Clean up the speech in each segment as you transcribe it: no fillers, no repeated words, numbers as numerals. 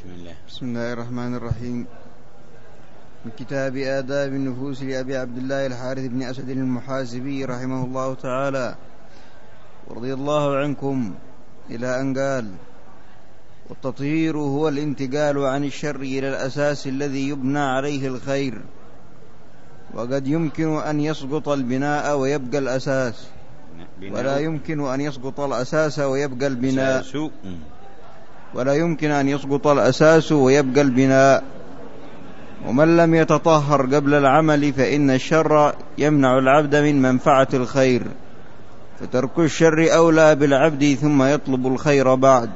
بسم الله الرحمن الرحيم. من كتاب آداب النفوس لأبي عبد الله الحارث بن أسد المحاسبي رحمه الله تعالى ورضي الله عنكم، إلى أن قال: والتطهير هو الانتقال عن الشر إلى الأساس الذي يبنى عليه الخير، وقد يمكن أن يسقط البناء ويبقى الأساس، ولا يمكن أن يسقط الأساس ويبقى البناء، ولا يمكن أن يسقط الأساس ويبقى البناء. ومن لم يتطهر قبل العمل فإن الشر يمنع العبد من منفعة الخير، فترك الشر أولى بالعبد ثم يطلب الخير بعد.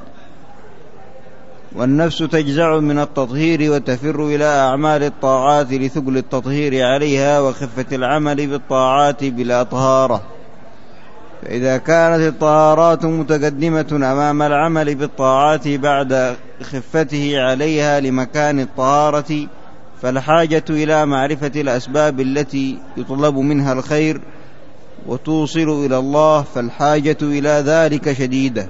والنفس تجزع من التطهير وتفر إلى أعمال الطاعات لثقل التطهير عليها وخفة العمل بالطاعات بلا طهارة، فإذا كانت الطهارات متقدمة أمام العمل بالطاعات بعد خفته عليها لمكان الطهارة، فالحاجة إلى معرفة الأسباب التي يطلب منها الخير وتوصل إلى الله، فالحاجة إلى ذلك شديدة.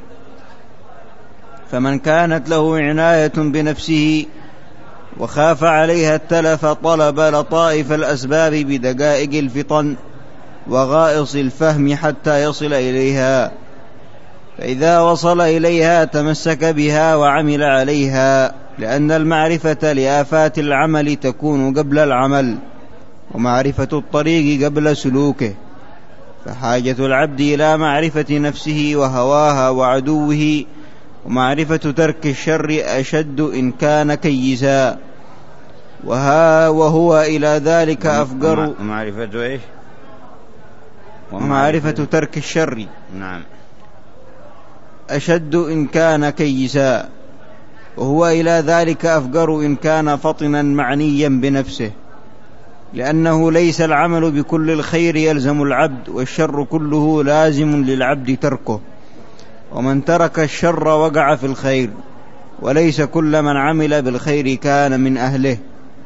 فمن كانت له عناية بنفسه وخاف عليها التلف طلب لطائف الأسباب بدقائق الفطن وغائص الفهم حتى يصل إليها، فإذا وصل إليها تمسك بها وعمل عليها، لأن المعرفة لآفات العمل تكون قبل العمل، ومعرفة الطريق قبل سلوكه. فحاجة العبد إلى معرفة نفسه وهواها وعدوه، ومعرفة ترك الشر أشد إن كان كيسا، وهو إلى ذلك أفقر. معرفة إيش؟ ومعرفة ترك الشر نعم أشد إن كان كيسا، وهو إلى ذلك أفقر إن كان فطنا معنيا بنفسه، لأنه ليس العمل بكل الخير يلزم العبد، والشر كله لازم للعبد تركه، ومن ترك الشر وقع في الخير، وليس كل من عمل بالخير كان من أهله.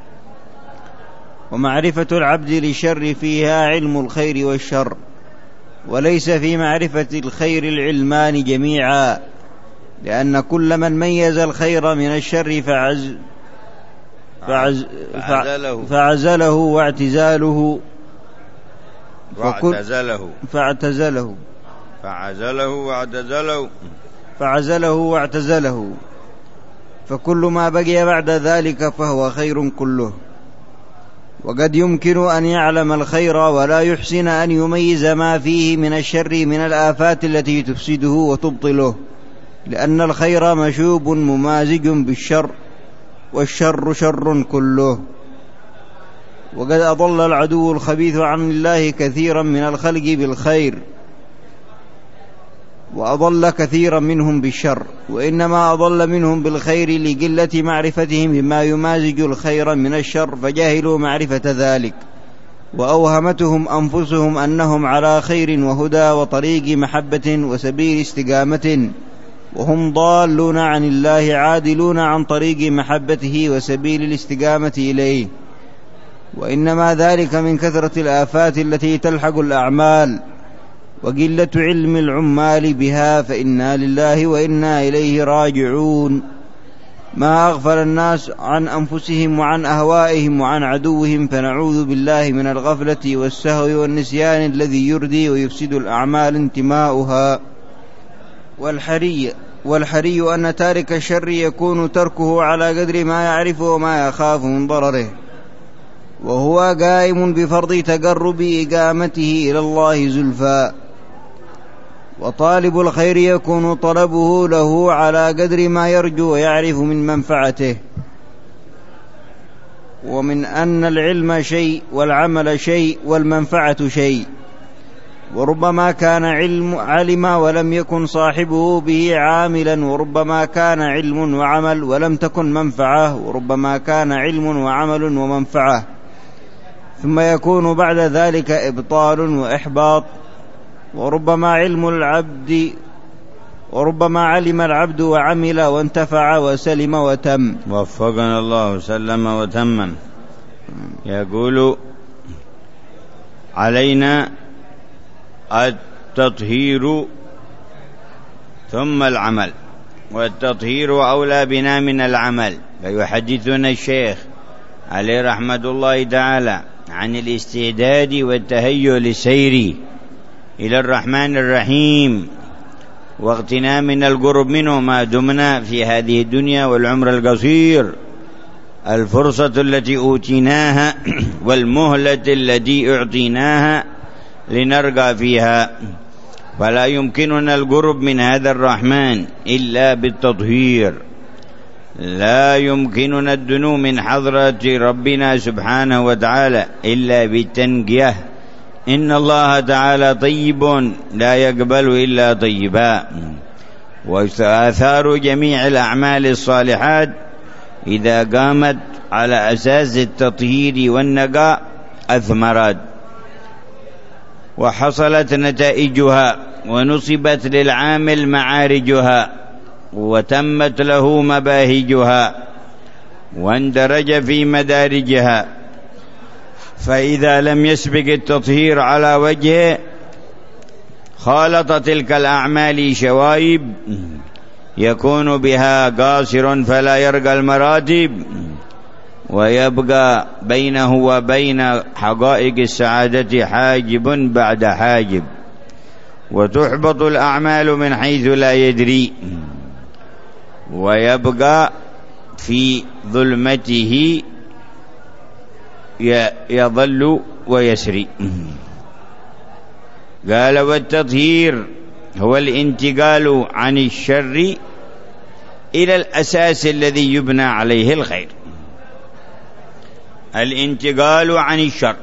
ومعرفة العبد للشر فيها علم الخير والشر، وليس في معرفة الخير العلمان جميعا، لأن كل من ميز الخير من الشر فعزله واعتزاله واعتزله، فكل ما بقي بعد ذلك فهو خير كله. وقد يمكن أن يعلم الخير ولا يحسن أن يميز ما فيه من الشر من الآفات التي تفسده وتبطله، لأن الخير مشوب ممازج بالشر، والشر شر كله. وقد أضل العدو الخبيث عن الله كثيرا من الخلق بالخير، وأضل كثيرا منهم بالشر، وإنما أضل منهم بالخير لقلة معرفتهم بما يمازج الخير من الشر، فجاهلوا معرفة ذلك، وأوهمتهم أنفسهم أنهم على خير وهدى وطريق محبة وسبيل استقامة، وهم ضالون عن الله عادلون عن طريق محبته وسبيل الاستقامة إليه. وإنما ذلك من كثرة الآفات التي تلحق الأعمال وقلة علم العمال بها، فإنا لله وإنا إليه راجعون. ما أغفل الناس عن أنفسهم وعن أهوائهم وعن عدوهم، فنعوذ بالله من الغفلة والسهو والنسيان الذي يردي ويفسد الأعمال انتماؤها. والحري أن تارك الشر يكون تركه على قدر ما يعرفه وما يخاف من ضرره، وهو قائم بفرض تقرب إقامته إلى الله زلفى. وطالب الخير يكون طلبه له على قدر ما يرجو ويعرف من منفعته، ومن أن العلم شيء والعمل شيء والمنفعة شيء، وربما كان علم ولم يكن صاحبه به عاملا، وربما كان علم وعمل ولم تكن منفعة، وربما كان علم وعمل ومنفعة، ثم يكون بعد ذلك إبطال وإحباط. وربما علم العبد وعمل وانتفع وسلم وتم. وفقنا الله سلم وتمم. يقول: علينا التطهير ثم العمل. والتطهير أولى بنا من العمل. فيحدثنا الشيخ عليه رحمة الله تعالى عن الاستعداد والتهيؤ للسير إلى الرحمن الرحيم واغتنامنا القرب منه ما دمنا في هذه الدنيا والعمر القصير، الفرصة التي أوتيناها والمهلة التي أعطيناها لنرقى فيها، فلا يمكننا القرب من هذا الرحمن إلا بالتطهير، لا يمكننا الدنو من حضرة ربنا سبحانه وتعالى إلا بالتنقية. إن الله تعالى طيب لا يقبل إلا طيبا. وآثار جميع الأعمال الصالحات إذا قامت على أساس التطهير والنقاء أثمرت وحصلت نتائجها ونصبت للعامل معارجها وتمت له مباهجها واندرج في مدارجها. فإذا لم يسبق التطهير على وجهه خالط تلك الأعمال شوائب يكون بها قاصر فلا يرقى المراتب، ويبقى بينه وبين حقائق السعادة حاجب بعد حاجب، وتحبط الأعمال من حيث لا يدري، ويبقى في ظلمته يضل ويسري. قال: والتطهير هو الانتقال عن الشر إلى الأساس الذي يبنى عليه الخير. الانتقال عن الشر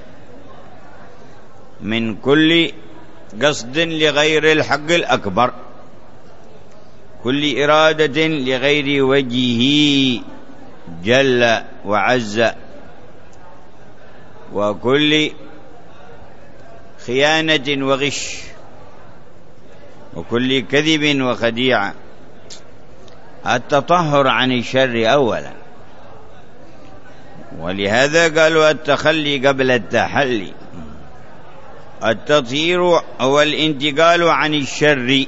من كل قصد لغير الحق الأكبر، كل إرادة لغير وجهه جل وعز، وكل خيانة وغش، وكل كذب وخديعة. التطهر عن الشر أولا، ولهذا قالوا التخلي قبل التحلي. التطهير هو الانتقال عن الشر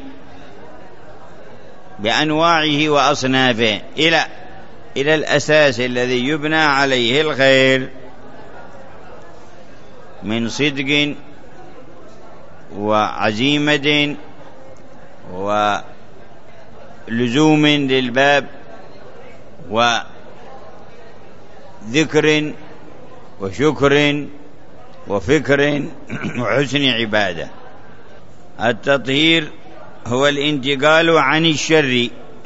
بأنواعه وأصنافه إلى الأساس الذي يبنى عليه الخير من صدق وعزيمة ولزوم للباب وذكر وشكر وفكر وحسن عبادة. التطهير هو الانتقال عن الشر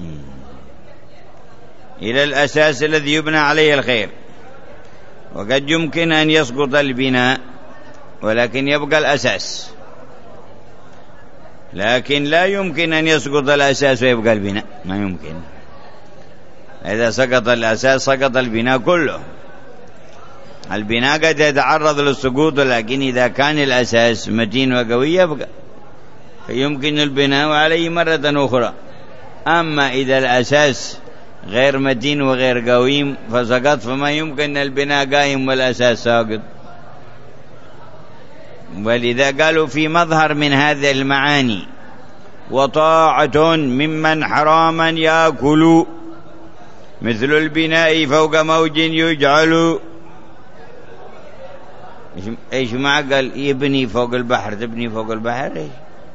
إلى الأساس الذي يبنى عليه الخير. وقد يمكن أن يسقط البناء ولكن يبقى الأساس، لكن لا يمكن أن يسقط الأساس ويبقى البناء، ما يمكن. إذا سقط الأساس سقط البناء كله. البناء قد يتعرض للسقوط، لكن إذا كان الأساس متين وقوي يبقى، فيمكن البناء عليه مرة أخرى. أما إذا الأساس غير متين وغير قويم فسقط، فما يمكن البناء قائم والأساس ساقط. ولذا قالوا في مظهر من هذه المعاني: وطاعة ممن حراما يأكل مثل البناء فوق موج يجعل. ايش ما قال يبني فوق البحر، تبني فوق البحر؟ ايش؟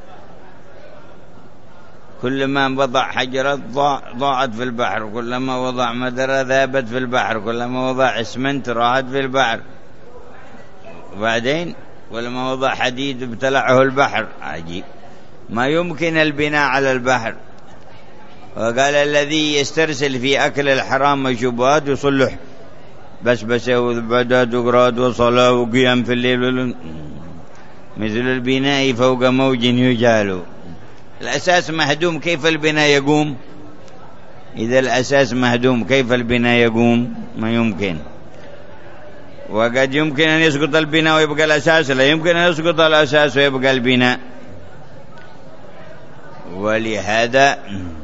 كلما وضع حجرة ضاعت في البحر، كلما وضع مدرة ذابت في البحر، كلما وضع اسمنت راحت في البحر، وبعدين ولما وضع حديد ابتلعه البحر. عجيب، ما يمكن البناء على البحر. وقال: الذي يسترسل في أكل الحرام والشبهات يصلح بسبسة وبدات وقرات وصلاة وقيام في الليل مثل البناء فوق موج يجعل. الأساس مهدوم، كيف البناء يقوم؟ إذا الأساس مهدوم كيف البناء يقوم؟ ما يمكن. وقد يمكن أن يسقط البناء ويبقى الأساس، لا يمكن أن يسقط الأساس ويبقى البناء. ولهذا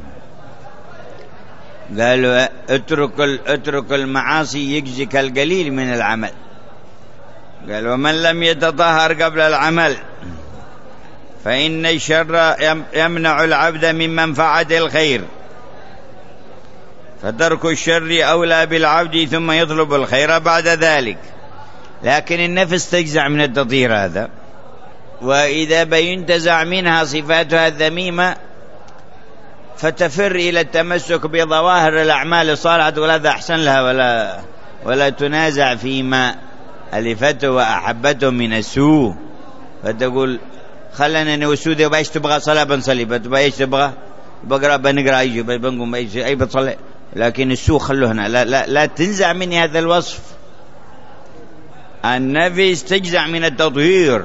قالوا: اترك المعاصي يجزك القليل من العمل. قال: ومن لم يتطهر قبل العمل فإن الشر يمنع العبد من منفعة الخير فترك الشر أولى بالعبد ثم يطلب الخير بعد ذلك. لكن النفس تجزع من التطهير هذا، وإذا بينتزع منها صفاتها الذميمة فتفر إلى التمسك بظواهر الأعمال الصالحة، تقول هذا أحسن لها، ولا تنازع فيما ألفته وأحبته من السوء، فتقول خلنا نوسو ذي بايش تبغى صلاة بنصلي، بايش تبغى بقرأ بنقرأ أيجي بنقوم أي بتصلي، لكن السوء خلوه هنا. لا تنزع مني هذا الوصف. النفس تجزع من التطهير،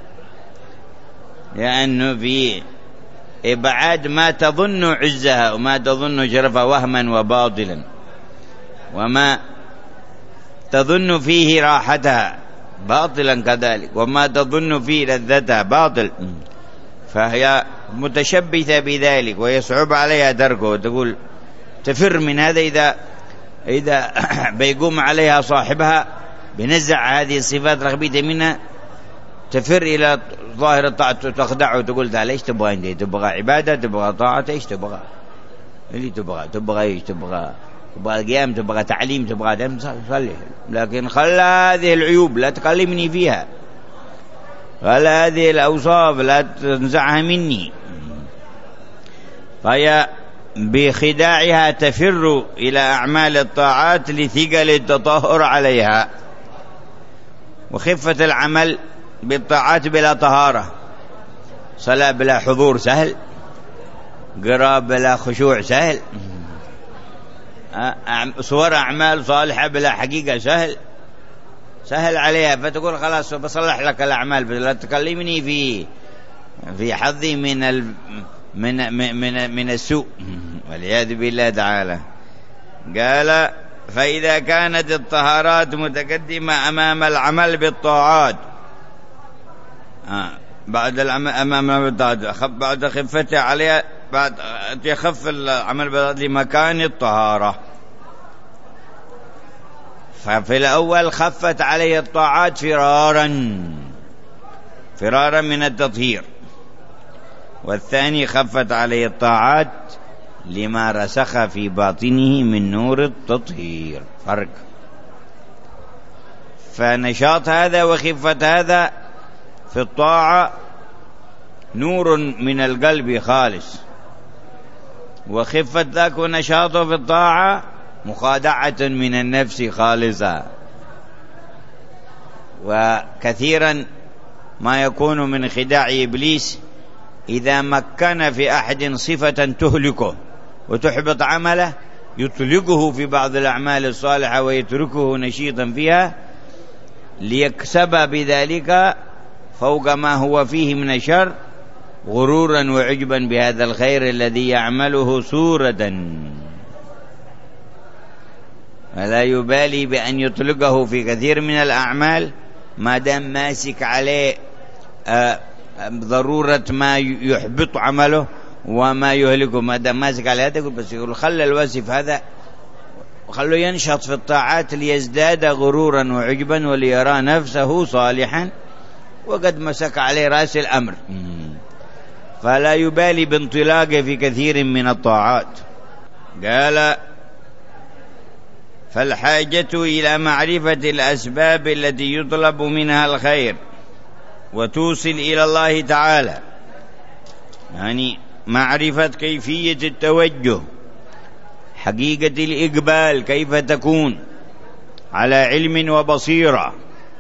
لأنه في إبعاد ما تظن عزها وما تظن شرفها وهما وباطلا، وما تظن فيه راحتها باطلا كذلك، وما تظن فيه لذتها باطل، فهي متشبثة بذلك ويصعب عليها تركه، وتقول تفر من هذا. إذا بيقوم عليها صاحبها بنزع هذه الصفات رغبية منها، تفر إلى ظاهر الطاعة تخدعه، وتقول تعال ايش تبغى انت؟ تبغى عبادة، تبغى طاعة، ايش تبغى؟ اللي تبغى ايش؟ تبغى قيام، تبغى تعليم، تبغى دم، صلي. لكن خلى هذه العيوب لا تكلمني فيها، خلى هذه الأوصاف لا تنزعها مني. فهي بخداعها تفر إلى أعمال الطاعات لثقل التطهر عليها، وخفة العمل بالطاعات بلا طهارة. صلاة بلا حضور سهل، قراءة بلا خشوع سهل، صور أعمال صالحة بلا حقيقة سهل عليها. فتقول خلاص بصلح لك الأعمال، لا تكلمني في حظي من السوء والعياذ بالله تعالى. قال فإذا كانت الطهارات متقدمة أمام العمل بالطاعات، بعد أمام بالطاعات، بعد خفتها عليها، بعد يخف العمل لمكان الطهارة. ففي الأول خفت عليه الطاعات فرارا من التطهير، والثاني خفت عليه الطاعات لما رسخ في باطنه من نور التطهير. فرق. فنشاط هذا وخفة هذا في الطاعة نور من القلب خالص، وخفة ذاك ونشاطه في الطاعة مخادعة من النفس خالصة. وكثيرا ما يكون من خداع إبليس إذا مكن في أحد صفة تهلكه وتحبط عمله، يطلقه في بعض الأعمال الصالحة ويتركه نشيطا فيها، ليكسب بذلك فوق ما هو فيه من الشر غرورا وعجبا بهذا الخير الذي يعمله سورة، ولا يبالي بأن يطلقه في كثير من الأعمال ما دام ماسك عليه ضرورة ما يحبط عمله وما يهلكه. ما دام ماسك عليه هذا، بس يقول خلى الوصف هذا، خلوا ينشط في الطاعات ليزداد غرورا وعجبا وليرى نفسه صالحا وقد مسك عليه رأس الأمر، فلا يبالي بانطلاقه في كثير من الطاعات. قال فالحاجة إلى معرفة الأسباب التي يطلب منها الخير وتوصل إلى الله تعالى، يعني معرفة كيفية التوجه، حقيقة الإقبال كيف تكون على علم وبصيرة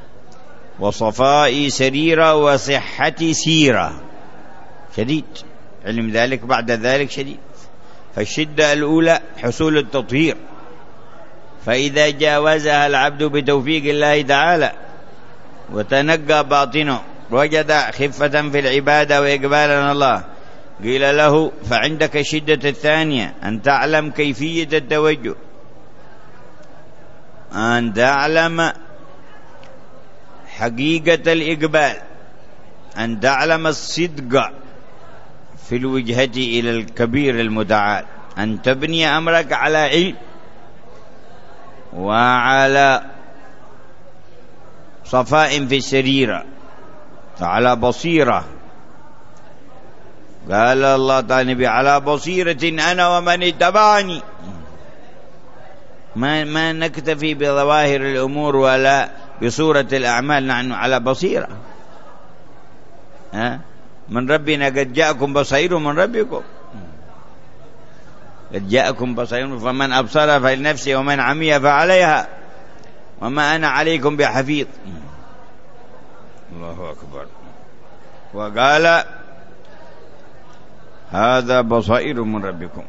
وصفاء سريرة وصحة سيرة شديد، علم ذلك بعد ذلك شديد. فالشدة الأولى حصول التطهير، فإذا جاوزها العبد بتوفيق الله تعالى وتنقى باطنه وجد خفة في العبادة وإقبالا على الله، قيل له فعندك الشدة الثانية أن تعلم كيفية التوجه، أن تعلم حقيقة الإقبال، أن تعلم الصدق في الوجهة إلى الكبير المتعال، أن تبني أمرك على علم وعلى صفاء في السريرة وعلى بصيرة. قال الله تعالى على بصيرة أنا ومن اتبعني، ما نكتفي بظواهر الأمور ولا بصورة الأعمال، نحن على بصيرة. من ربنا قد جاءكم بصير من ربكم، قد جاءكم بصير، فمن أبصر فلنفسه ومن عمي فعليها وما أنا عليكم بحفيظ. الله أكبر. وقال هذا بصائر من ربكم.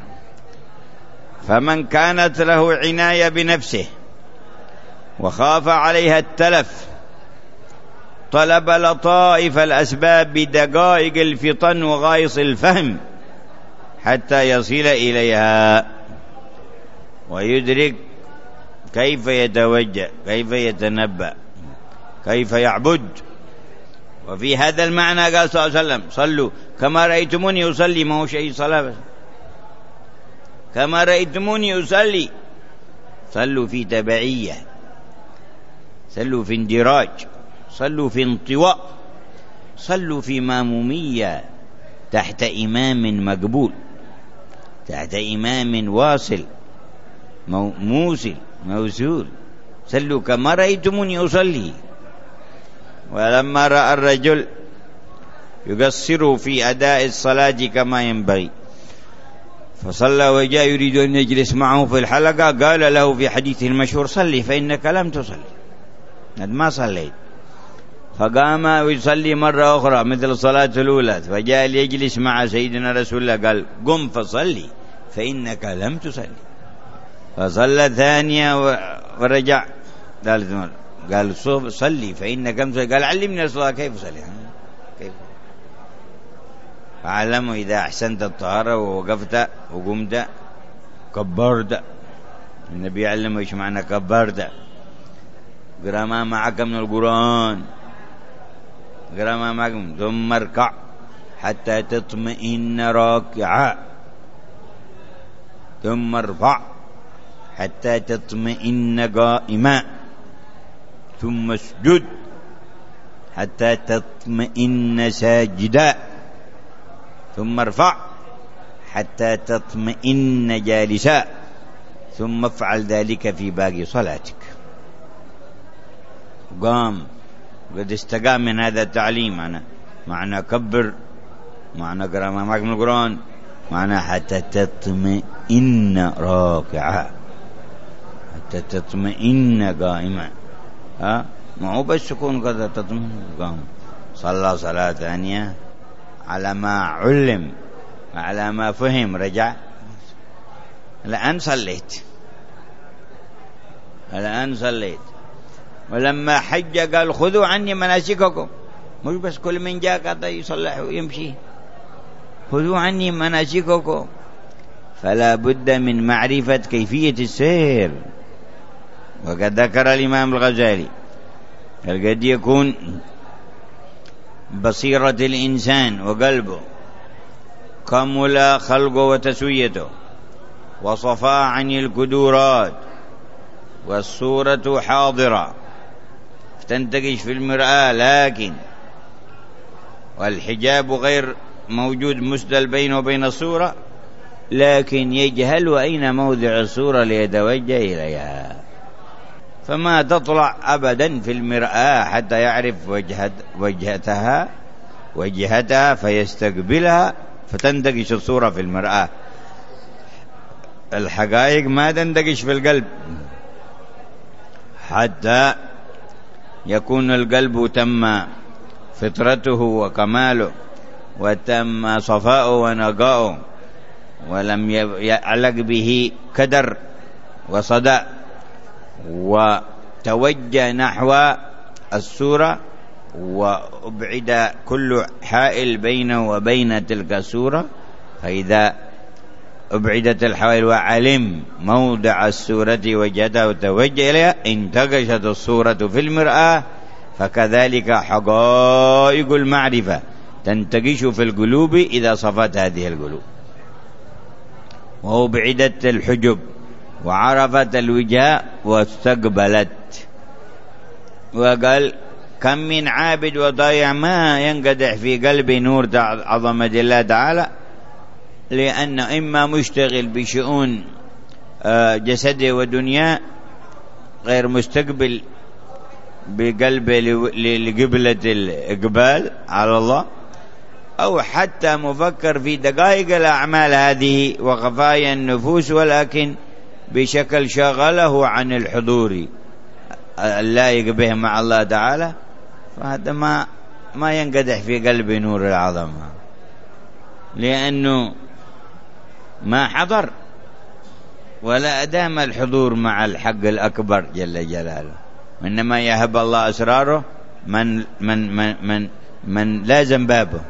فمن كانت له عناية بنفسه وخاف عليها التلف طلب لطائف الأسباب بدقائق الفطن وغايص الفهم حتى يصل إليها ويدرك كيف يتوجه، كيف يتنبأ، كيف يعبد. وفي هذا المعنى قال صلى الله عليه وسلم صلوا كما رأيتموني أصلي، ما هو شيء صلاة بس، كما رأيتموني أصلي. صلوا في تبعية، صلوا في اندراج، صلوا في انطواء، صلوا في مامومية تحت إمام مقبول، تحت إمام واصل موصل موصول. صلوا كما رأيتموني أصلي. ولما رأى الرجل يقصر في أداء الصلاة كما ينبغي فصلى وجاء يريد أن يجلس معه في الحلقة، قال له في حديثه المشهور صلي فإنك لم تصلي، ما صليت. فقام ويصلي مرة أخرى مثل الصلاة الأولى، فجاء ليجلس مع سيدنا رسول الله قال قم فصلي فإنك لم تصلي. فصلى ثانية ورجع ثالث مرة قال صلي فإنك لم تصلي. قال علمني الصلاة كيف صلي، كيف. فعلموا إذا أحسنت الطهارة ووقفت وقمت كبرت. النبي علمه إيش معنى كبرت. قرأ ما معك من القرآن، قرأ ما معك، ثم اركع حتى تطمئن راكعا، ثم ارفع حتى تطمئن قائما، ثم اسجد حتى تطمئن ساجدا، ثم ارفع حتى تطمئن جالسا، ثم افعل ذلك في باقي صلاتك. قام قد استقام من هذا التعليم. معنى كبر، معنى قرأ ما معك من القرآن، معنى حتى تطمئن راكعا، حتى تطمئن قائما. ما هو بس سكون كذا تطمئن قام. صلى صلاة ثانية على ما علم، على ما فهم، رجع الآن صليت، الآن صليت. ولما حج قال خذوا عني مناسككم، مش بس كل من جاء قد يصلح ويمشي، خذوا عني مناسككم. فلا بد من معرفة كيفية السير. وقد ذكر الإمام الغزالي قد يكون بصيرة الإنسان وقلبه كمل خلقه وتسويته وصفاء عن الكدورات والصورة حاضرة تنتقش في المرآة، لكن والحجاب غير موجود مسدل بينه وبين الصورة، لكن يجهل أين موضع الصورة ليتوجه إليها، فما تطلع أبدا في المرآة حتى يعرف وجهتها فيستقبلها فتندقش الصورة في المرآة. الحقائق ما تندقش في القلب حتى يكون القلب تم فطرته وكماله وتم صفاؤه ونقاؤه ولم يعلق به كدر وصدى، وتوجه نحو السورة وأبعد كل حائل بينه وبين تلك السورة. فإذا أبعدت الحوائل وعلم موضع السورة وجدها وتوجه إليها انتقشت الصورة في المرآة. فكذلك حقائق المعرفة تنتقش في القلوب إذا صفت هذه القلوب وأبعدت الحجب وعرفت الوجهة واستقبلت. وقال كم من عابد وضايع ما ينقدح في قلبه نور عظمة الله تعالى، لأنه إما مشتغل بشؤون جسده ودنياه، غير مستقبل بقلبه لقبلة الإقبال على الله، أو حتى مفكر في دقائق الأعمال هذه وخفايا النفوس، ولكن بشكل شغله عن الحضور اللائق به مع الله تعالى، فهذا ما ينقدح في قلبه نور العظمة، لأنه ما حضر ولا أدام الحضور مع الحق الأكبر جل جلاله. إنما يهب الله أسراره من لازم بابه،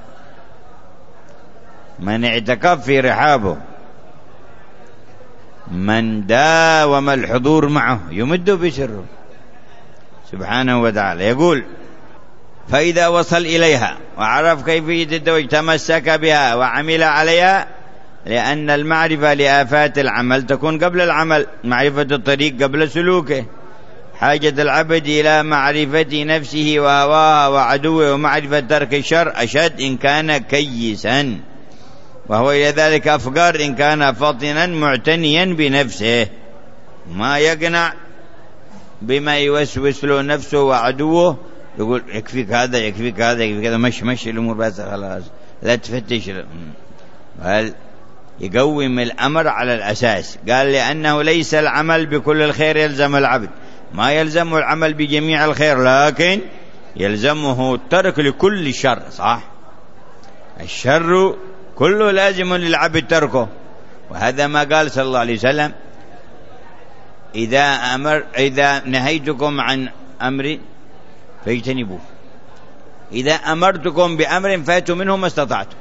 من اعتكف في رحابه، من داوم الحضور معه يمد بسره سبحانه وتعالى. يقول: فإذا وصل إليها وعرف كيفية التوجه تمسك بها وعمل عليها، لأن المعرفة لآفات العمل تكون قبل العمل، معرفة الطريق قبل سلوكه. حاجة العبد إلى معرفة نفسه وهواها وعدوه، ومعرفة ترك الشر أشد إن كان كيسا، وهو إلى ذلك أفقر إن كان فطنا معتنيا بنفسه، ما يقنع بما يوسوس له نفسه وعدوه، يقول يكفيك هذا يكفيك هذا يكفيك هذا، مش الأمور بس خلاص، لا تفتش، بل يقوم الأمر على الأساس. قال: لأنه ليس العمل بكل الخير يلزم العبد، ما يلزم العمل بجميع الخير، لكن يلزمه الترك لكل شر. صح، الشر كله لازم للعبد تركه، وهذا ما قال صلى الله عليه وسلم: إذا نهيتكم عن أمر فاجتنبوه، إذا أمرتكم بأمر فاتوا منه ما استطعتم،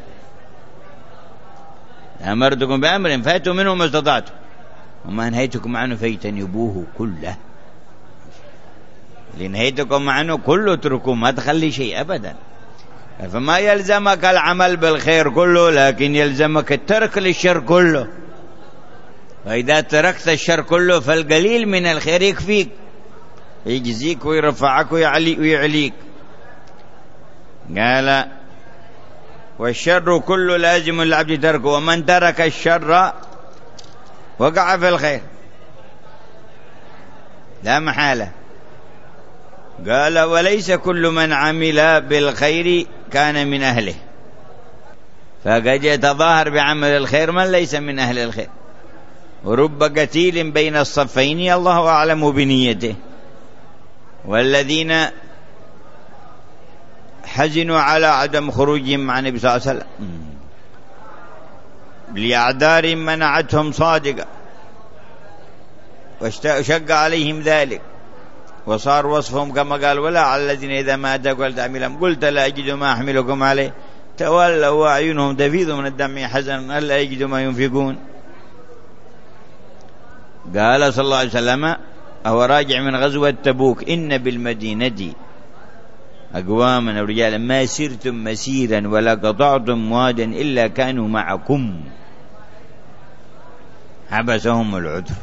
أمرتكم بأمر فاتوا منه ما استطعتم، وما نهيتكم عنه فاجتنبوه كله. اللي نهيتكم عنه كله اتركوه، ما تخلي شيء أبدا. فما يلزمك العمل بالخير كله، لكن يلزمك الترك للشر كله. فإذا تركت الشر كله فالقليل من الخير يكفيك، يجزيك ويرفعك ويعليك. قال: والشر كله لازم للعبد تركه، ومن ترك الشر وقع في الخير لا محالة. قال: وليس كل من عمل بالخير كان من أهله، فقد يتظاهر بعمل الخير من ليس من أهل الخير، ورب قتيل بين الصفين الله أعلم بنيته. والذين حزنوا على عدم خروجهم مع النبي صلى الله عليه وسلم لأعذار منعتهم صادقة، وشق عليهم ذلك، وصار وصفهم كما قال: ولا على الذين إذا ما أتاك ولتعملهم قلت لا أجد ما أحملكم عليه تولوا وأعينهم تفيض من الدمع حزنا ألا يجدوا ما ينفقون. قال صلى الله عليه وسلم: هو راجع من غزوة تبوك: إن بالمدينة أقواما ورجالا ما سرتم مسيرا ولا قطعتم وادا إلا كانوا معكم، حبسهم العذر.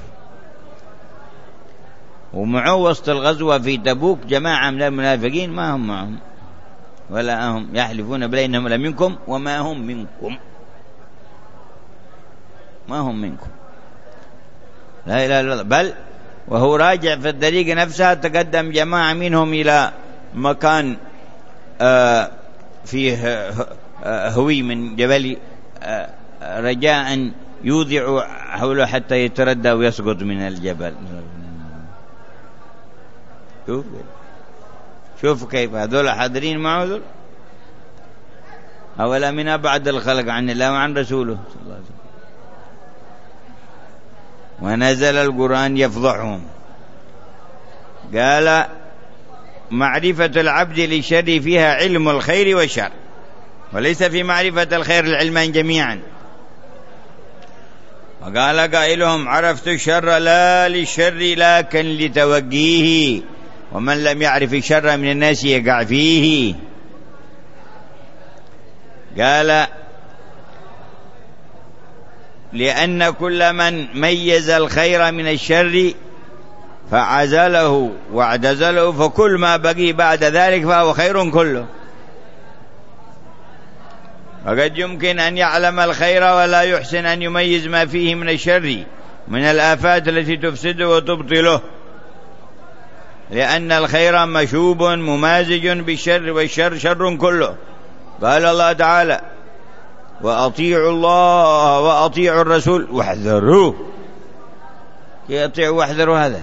ومعه وسط الغزوة في تبوك جماعة من المنافقين ما هم معهم، ولا هم يحلفون بالله إنهم لمنكم وما هم منكم، ما هم منكم، لا إله إلا الله. بل وهو راجع في الطريق نفسها تقدم جماعة منهم إلى مكان فيه هوي من جبل، رجاء يوضع حوله حتى يتردى ويسقط من الجبل. شوف كيف هذول حاضرين معه ذول، أولا من أبعد الخلق عن الله وعن رسوله صلى الله عليه وسلم. ونزل القرآن يفضحهم. قال: معرفة العبد للشر فيها علم الخير والشر، وليس في معرفة الخير العلمان جميعا. وقال قائلهم: عرفت الشر لا للشر لكن لتوقيه، ومن لم يعرف الشر من الناس يقع فيه. قال: لأن كل من ميز الخير من الشر فعزله واعتزله، فكل ما بقي بعد ذلك فهو خير كله. وقد يمكن أن يعلم الخير ولا يحسن أن يميز ما فيه من الشر، من الآفات التي تفسده وتبطله، لأن الخير مشوب ممازج بالشر، والشر شر كله. قال الله تعالى: وأطيعوا الله وأطيعوا الرسول واحذروه. يطيعوا واحذروا، هذا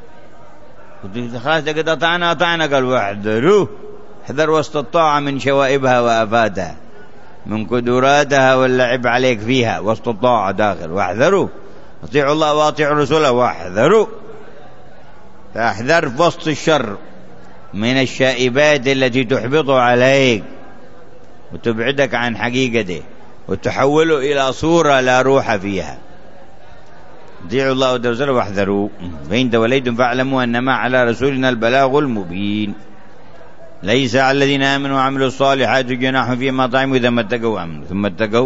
خلاص قد أطعنا قال واحذروه. احذر وسط الطاعة من شوائبها وآفاتها، من قدراتها واللعب عليك فيها وسط الطاعة داخل. واحذروا، أطيعوا الله وأطيعوا الرسول واحذروا. فاحذر في وسط الشر من الشائبات التي تحبط عليك وتبعدك عن حقيقته وتحوله إلى صورة لا روح فيها. اطيعوا الله ورسوله واحذروا، فإن توليتم فاعلموا أنما على رسولنا البلاغ المبين. ليس على الذين آمنوا وعملوا الصالحات جناح فيما طعموا إذا ما اتقوا وآمنوا ثم اتقوا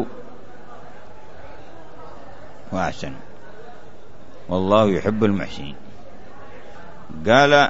وأحسنوا والله يحب المحسنين. قال: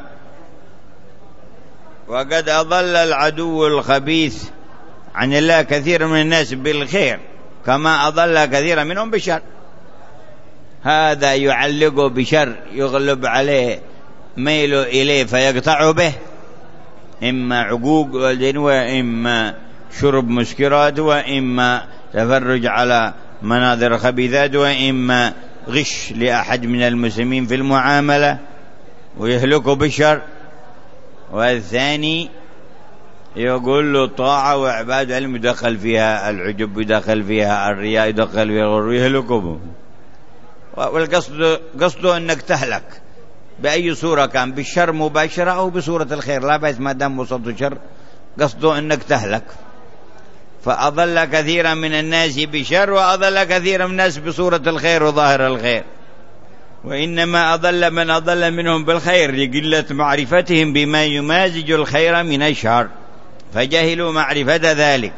وقد أضل العدو الخبيث عن الله كثير من الناس بالخير كما أضل كثيرا منهم بالشر. هذا يعلقه بشر يغلب عليه ميله إليه فيقطع به، إما عقوق والدين، وإما شرب مسكرات، وإما تفرج على مناظر خبيثات، وإما غش لأحد من المسلمين في المعاملة ويهلكه بالشر. والثاني يقول له طاعة وعباد علم يدخل فيها العجب، يدخل فيها الرياء، يدخل فيها الغرور، يهلكه. والقصد قصده أنك تهلك بأي صورة كان، بالشر مباشرة أو بصورة الخير، لا بأس ما دام وصلت الشر، قصده أنك تهلك. فأضل كثيرا من الناس بشر وأضل كثيرا من الناس بصورة الخير وظاهر الخير. وإنما أضل من أضل منهم بالخير لقلة معرفتهم بما يمازج الخير من الشر، فجهلوا معرفة ذلك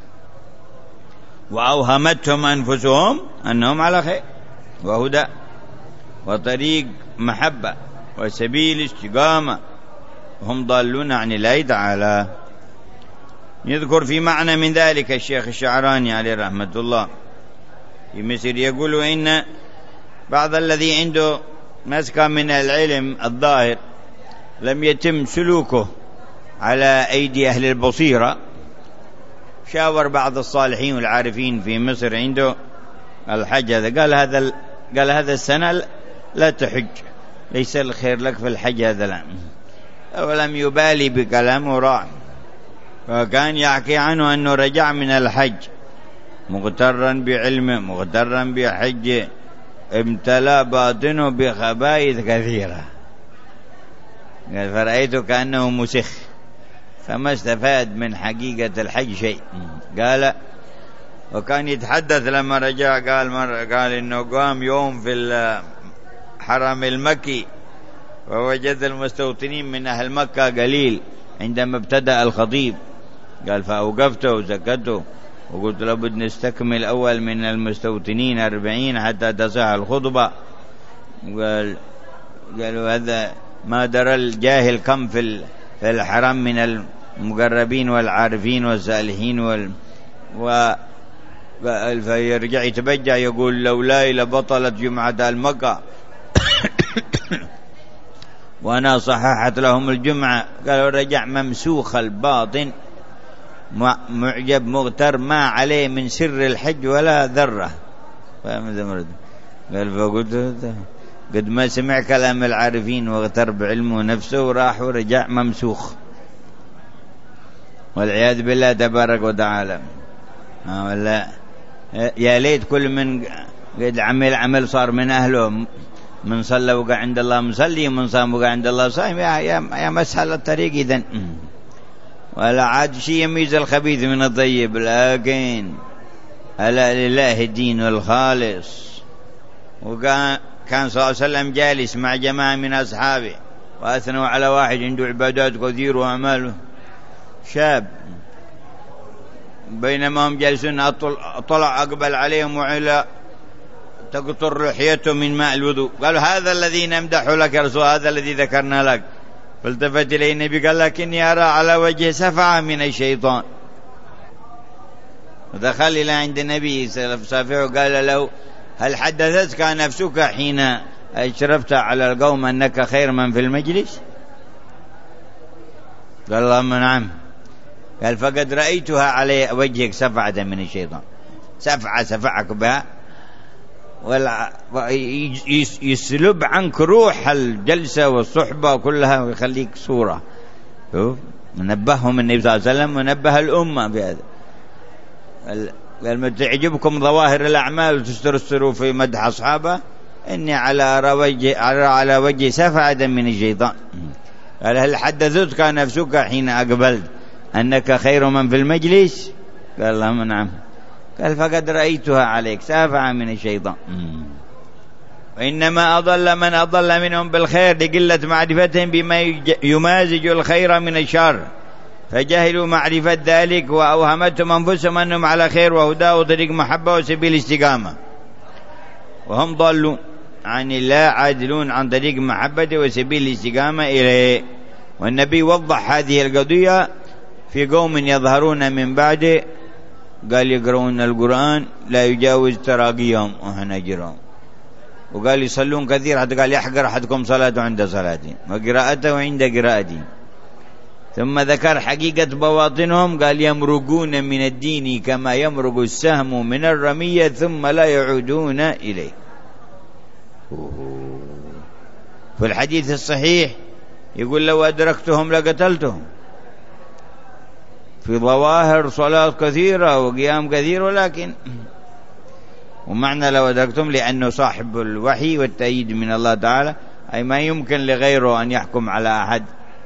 وأوهمتهم أنفسهم أنهم على خير وهدى وطريق محبة وسبيل استقامة، هم ضالون عن الله تعالى. يذكر في معنى من ذلك الشيخ الشعراني عليه رحمة الله في مصر، يقول: إن بعض الذي عنده مسكة من العلم الظاهر لم يتم سلوكه على أيدي أهل البصيرة. شاور بعض الصالحين والعارفين في مصر عنده الحج هذا، قال هذا السنة لا تحج، ليس الخير لك في الحج هذا الآن. ولم يبالي بكلامه راع، وكان يحكي عنه أنه رجع من الحج مغترا بعلمه مغترا بحجه، امتلأ باطنه بخبائث كثيرة. قال: فرأيته كأنه مسخ فما استفاد من حقيقة الحج شيء. قال: وكان يتحدث لما رجع، قال إنه قام يوم في الحرم المكي ووجد المستوطنين من أهل مكة قليل عندما ابتدأ الخطيب. قال: فأوقفته وسكته وقلت لابد نستكمل أول من المستوطنين 40 حتى تصح الخطبة. قالوا هذا ما درى الجاهل كم في الحرم من المقربين والعارفين والسالحين فيرجع يتبجع يقول: لولا لبطلت جمعة المكة وأنا صححت لهم الجمعة. قالوا: رجع ممسوخ الباطن معجب مغتر ما عليه من سر الحج ولا ذرة. قال: فقلت قد ما سمع كلام العارفين واغتر بعلمه نفسه وراح ورجع ممسوخ والعياذ بالله تبارك وتعالى. ولا يا ليت كل من قد عمل صار من أهله، من صلى وقع عند الله مصلي، من صام وقع عند الله صائم. يا مسهل الطريق إذن، ولا عاد شيء يميز الخبيث من الطيب. لكن ألا لله الدين الخالص. وكان صلى الله عليه وسلم جالس مع جماعة من أصحابه وأثنوا على واحد عنده عبادات كثير وأعماله شاب، بينما هم جالسون طلع أقبل عليهم وعلى تقطر لحيته من ماء الوضوء. قالوا: هذا الذي نمدح لك يا رسول، هذا الذي ذكرنا لك. فالتفت إليه النبي قال: لكني أرى على وجه سفعة من الشيطان. ودخل إلى عند النبي صافحه قال له: هل حدثتك نفسك حين أشرفت على القوم أنك خير من في المجلس؟ قال اللهم نعم. قال فقد رأيتها على وجهك سفعة من الشيطان، سفعة سفعك بها يسلب عنك روح الجلسة والصحبة كلها ويخليك صورة. نبههم النبي صلى الله عليه وسلم ونبه الأمة بهذا. قال ما تعجبكم ظواهر الأعمال وتسترسلوا في مدح أصحابه، إني على وجه سفعة من الشيطان. قال هل حدثتك نفسك حين أقبلت أنك خير من في المجلس؟ قال اللهم نعم. قال فقد رأيتها عليك سافعة من الشيطان. وإنما أضل من أضل منهم بالخير لقلة معرفتهم بما يمازج الخير من الشر، فجهلوا معرفة ذلك وأوهمتهم أنفسهم أنهم على خير وهدى وطريق محبة وسبيل استقامة، وهم ضالون يعني لا عادلون عن طريق محبة وسبيل الاستقامة إليه. والنبي وضح هذه القضية في قوم يظهرون من بعد، قال يقرؤون القرآن لا يجاوز تراقيهم وحناجرهم، وقال يصلون كثير حتى قال يحقر أحدكم صلاته عند صلاته وقراءته عند قراءته. ثم ذكر حقيقة بواطنهم، قال يمرقون من الدين كما يمرق السهم من الرمية ثم لا يعودون إليه. في الحديث الصحيح يقول لو أدركتهم لقتلتهم، في ظواهر صلاة كثيرة وقيام كثير، ولكن ومعنى لو أدركتم لأنه صاحب الوحي والتأييد من الله تعالى، أي ما يمكن لغيره أن يحكم على أحد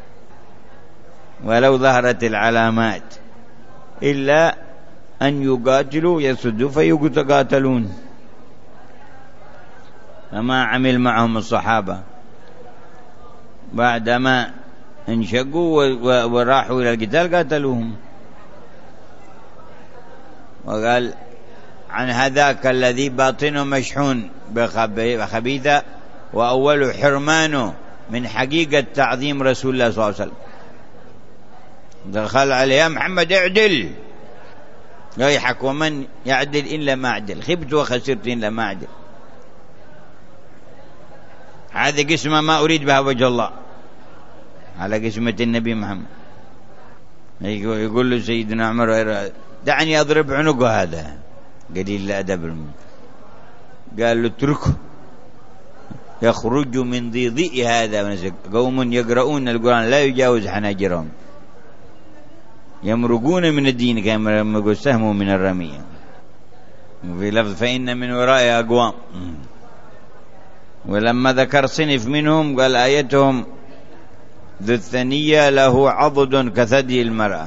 ولو ظهرت العلامات إلا أن يقاتلوا يسدوا فيقاتلون، فما عمل معهم الصحابة بعدما انشقوا وراحوا إلى القتال قاتلوهم. وقال عن هذاك الذي باطنه مشحون بخبيثة وأول حرمانه من حقيقة تعظيم رسول الله صلى الله عليه وسلم. دخل عليه يا محمد اعدل، يضحك ومن يعدل إلا ما عدل، خبت وخسرت إلا ما عدل. هذه قسمة ما أريد بها وجه الله على قسمة النبي محمد. يقول له سيدنا عمر دعني أضرب عنقه هذا قليل الأدب. قال له اتركه يخرج من ضيضئ هذا. قوم يقرؤون القرآن لا يجاوز حناجرهم، يمرقون من الدين كما يمرق السهم من الرمية. وفي لفظ فإن من ورائه أقوام. ولما ذكر صنف منهم قال آيتهم ذو الثنية له عضد كثدي المرأة.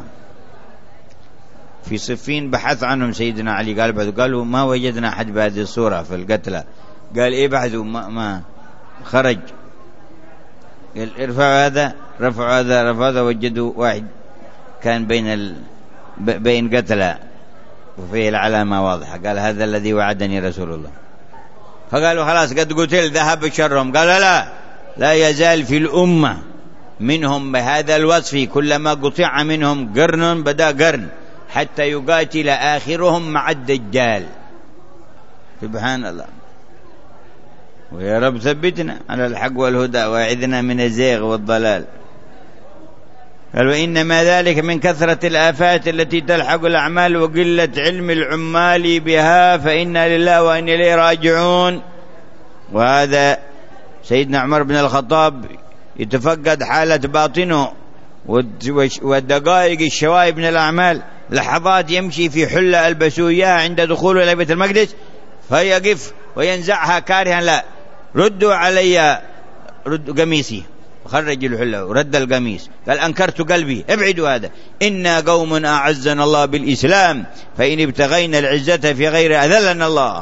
في صفين بحث عنهم سيدنا علي، قالوا ما وجدنا أحد بهذه الصورة في القتلى. قال إيه بحثوا ما خرج. قال ارفعوا هذا، رفعوا هذا وجدوا واحد كان بين قتلى وفيه العلامة واضحة. قال هذا الذي وعدني رسول الله. فقالوا خلاص قد قتل ذهب شرهم. قال لا يزال في الأمة منهم بهذا الوصف، كلما قطع منهم قرن بدأ قرن حتى يقاتل آخرهم مع الدجال. سبحان الله. ويا رب ثبتنا على الحق والهدى وأعذنا من الزيغ والضلال. قال وإنما ذلك من كثرة الآفات التي تلحق الأعمال وقلة علم العمال بها، فإنا لله وإنا إليه راجعون. وهذا سيدنا عمر بن الخطاب يتفقد حالة باطنه والدقائق الشوائب من الأعمال، لحظات يمشي في حلة ألبسوا إياها عند دخوله إلى بيت المقدس فيقف وينزعها كارها، لا ردوا علي رد قميصي، خرج الحلة ورد القميص. قال أنكرت قلبي ابعدوا هذا، إنا قوم أعزنا الله بالإسلام فإن ابتغينا العزة في غير أذلنا الله.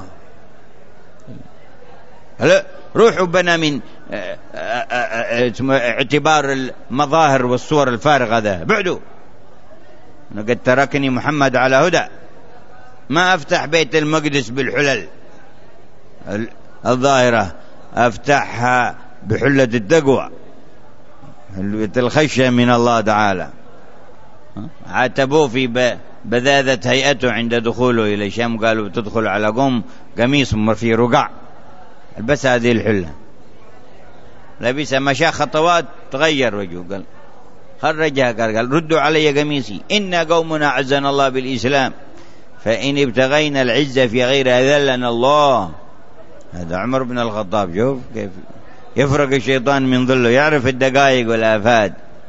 روحوا بنا من اعتبار المظاهر والصور الفارغة ذا، بعدوا. قد تركني محمد على هدى، ما أفتح بيت المقدس بالحلل الظاهرة، أفتحها بحلة التقوى الخشية من الله تعالى. عاتبوه في بذاذت هيئته عند دخوله إلى الشام. قالوا تدخل على قوم قميص في رقع، البس هذه الحلة، لبس مشى خطوات تغير وجهه، قال خرجها، قال ردوا علي قميصي، إنا قومنا أعزنا الله بالإسلام، فإن ابتغينا العزة في غير أذلنا الله. هذا عمر بن الخطاب، شوف كيف يفرق الشيطان من ظله، يعرف الدقائق والآفات.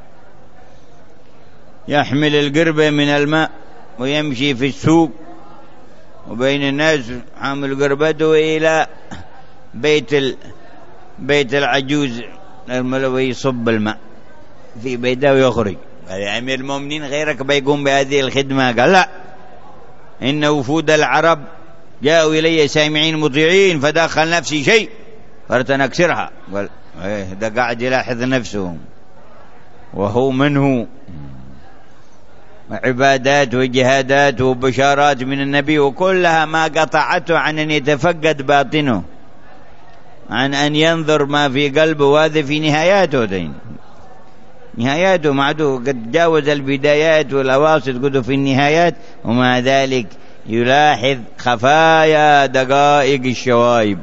يحمل القربة من الماء ويمشي في السوق وبين الناس حامل قربته إلى بيت العجوز الملوي، يصب الماء في بيته ويخرج. قال يا أمير المؤمنين غيرك بيقوم بهذه الخدمة؟ قال لا، إن وفود العرب جاءوا إلي سامعين مطيعين فدخل نفسي شيء فردت أن أكسرها. قال ده قاعد يلاحظ نفسه وهو منه عبادات وجهادات وبشارات من النبي، وكلها ما قطعته عن أن يتفقد باطنه، عن أن ينظر ما في قلبه، وهذا في نهاياته دين. نهاياته معدو قد جاوز البدايات والأواسط، قد في النهايات، ومع ذلك يلاحظ خفايا دقائق الشوائب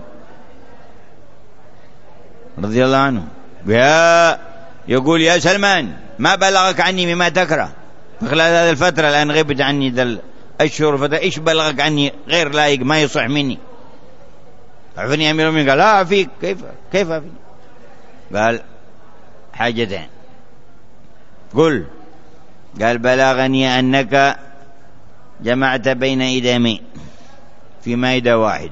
رضي الله عنه. يقول يا سلمان ما بلغك عني مما تكره خلال هذه الفترة، الآن غبت عني ذا الأشهر، إيش بلغك عني غير لايق ما يصح مني؟ عفني يا أمير المؤمنين. قال لا أعفيك. كيف أعفيك؟ قال حاجتين. قل. قال بلغني أنك جمعت بين إدامين في مائدة واحدة،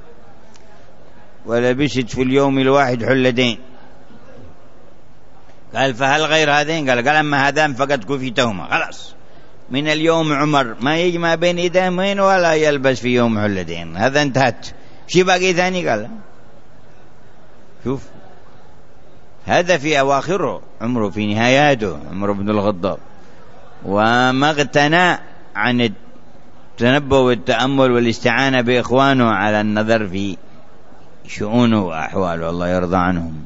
ولبست في اليوم الواحد حلتين. قال فهل غير هذين؟ قال أما هذان فقد كفيتهما، خلاص من اليوم عمر ما يجمع بين إدامين ولا يلبس في يوم حلتين، هذا انتهت، شي باقي ثاني؟ قال شوف هذا في أواخره عمره، في نهاياته عمر بن الخطاب، وما اغتنى عن التنبؤ والتأمل والاستعانة بإخوانه على النظر في شؤونه وأحواله. الله يرضى عنهم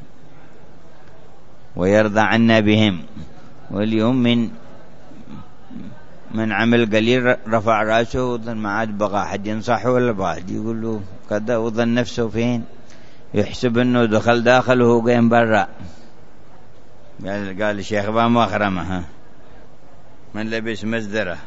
ويرضى عنا بهم. واليوم من عمل قليل رفع رأسه وظن ما عاد بقى أحد ينصحه ولا بعد يقول له كذا، وظن نفسه فين، يحسب أنه دخل داخل وهو قيم برا. قال الشيخ بام أخرمه من لبس مزدرة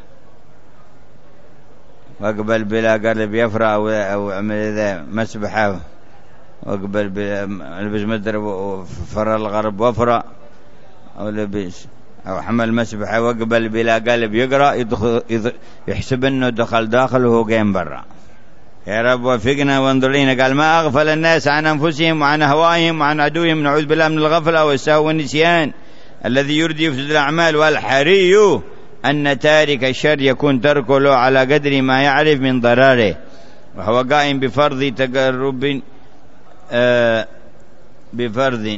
وقبل بلا قلب يفرع أو عمل ذا مسبحة، وقبل لبس مزدرة وفر الغرب وفرع، أو لبس أو حمل مسبحة وقبل بلا قلب يقرأ يحسب أنه دخل داخل وهو قيم برا. يا رب وفقنا وانظر لنا. قال ما أغفل الناس عن أنفسهم وعن هوائهم وعن عدوهم، نعوذ بالله من الغفلة والسهو والنسيان الذي يردي يفسد الأعمال. والحري أن تارك الشر يكون تركه له على قدر ما يعرف من ضراره، وهو قائم بفرض تقرب بفرض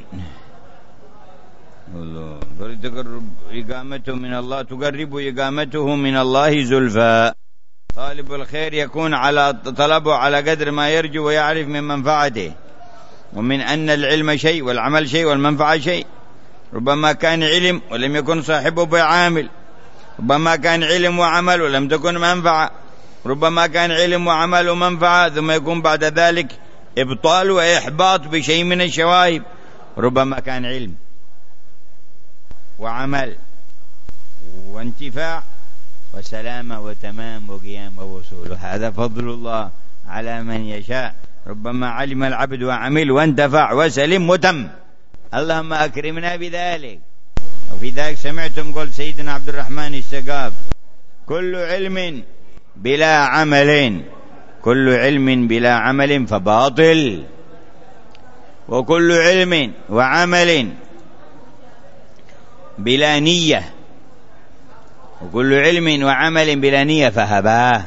تقرب إقامته من الله، تقرب إقامته من الله زلفى. طالب الخير يكون على طلبه على قدر ما يرجو ويعرف من منفعته، ومن أن العلم شيء والعمل شيء والمنفعة شيء. ربما كان علم ولم يكن صاحبه بعامل، ربما كان علم وعمل ولم تكن منفعة، ربما كان علم وعمل ومنفعة ثم يكون بعد ذلك إبطال وإحباط بشيء من الشوائب. ربما كان علم وعمل وانتفاع وسلامة وتمام وقيام ووصول، هذا فضل الله على من يشاء. ربما علم العبد وعمل وانتفع وسلم وتم، اللهم أكرمنا بذلك. وفي ذلك سمعتم قول سيدنا عبد الرحمن السقاف كل علم بلا عمل، كل علم بلا عمل فباطل، وكل علم وعمل بلا نية، وكل علم وعمل بلا نية فهباه،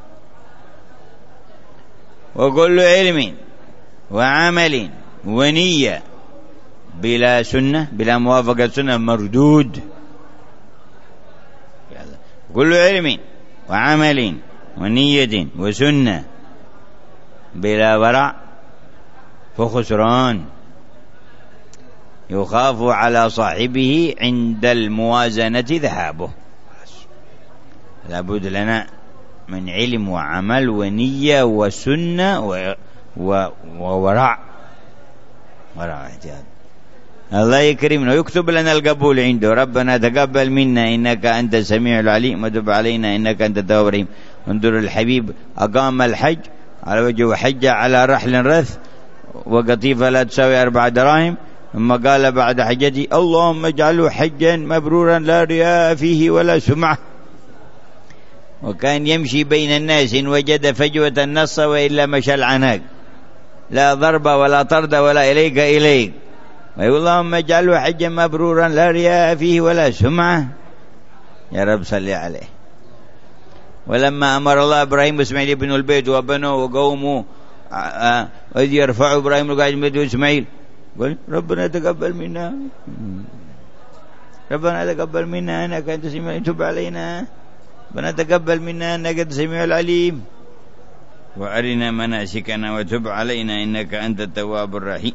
وكل علم وعمل ونية بلا سنة بلا موافقة سنة مردود. كل علم وعمل ونية وسنة بلا ورع فخسران، يخاف على صاحبه عند الموازنة ذهابه. لابد لنا من علم وعمل ونية وسنة وورع احتياط. الله يكرمنا ويكتب لنا القبول عنده. ربنا تقبل منا إنك أنت السميع العليم وتب علينا إنك أنت التواب الرحيم. انظر الحبيب أقام الحج على وجهه، حج على رحل رث وقطيفة لا تساوي 4 دراهم، ثم قال بعد حجتي اللهم اجعله حجا مبرورا لا رياء فيه ولا سمعة. وكان يمشي بين الناس إن وجد فجوة النص وإلا مشى العناق، لا ضرب ولا طرد ولا إليك اللهم اجعله حجا مبرورا لا رياء فيه ولا سمعة. يا رب صل عليه. ولما أمر الله إبراهيم وإسماعيل يبنوا البيت وبنوا وقوموا وإذ يرفع إبراهيم القواعد من البيت وإسماعيل قال ربنا تقبل منا، ربنا تقبل منا إنك أنت السميع، تب علينا، ربنا تقبل منا إنك أنت السميع العليم، وأرنا مناسكنا وتب علينا إنك أنت التواب الرحيم.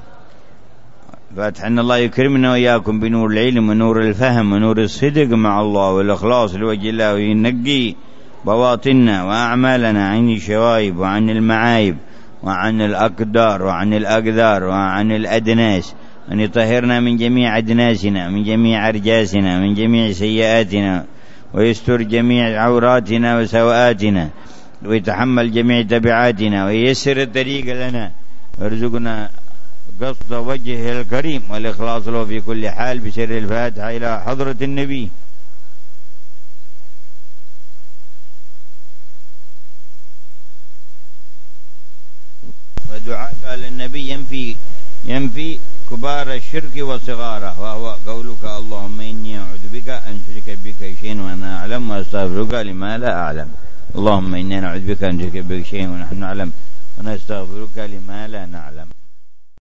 فاتحنا الله يكرمنا وإياكم بنور العلم ونور الفهم ونور الصدق مع الله والإخلاص لوجه الله، وينقي بواطننا وأعمالنا عن الشوائب وعن المعايب وعن الأقدار وعن الأقدار وعن الأدناس، أن يطهرنا من جميع أدناسنا، من جميع أرجاسنا، من جميع سيئاتنا، ويستر جميع عوراتنا وسوآتنا، ويتحمل جميع تبعاتنا، وييسر الطريق لنا، ويرزقنا قصد وجهه الكريم والإخلاص له في كل حال. بسر الفاتحة إلى حضرة النبي. ودعاء قال النبي ينفي كبار الشرك وصغاره، وهو قولك اللهم إني أعوذ بك أن أشرك بك شيئا وأنا أعلم وأستغفرك لما لا أعلم. اللهم إني نعوذ بك أن أشرك بك شيئا ونحن نعلم ونستغفرك لما لا نعلم.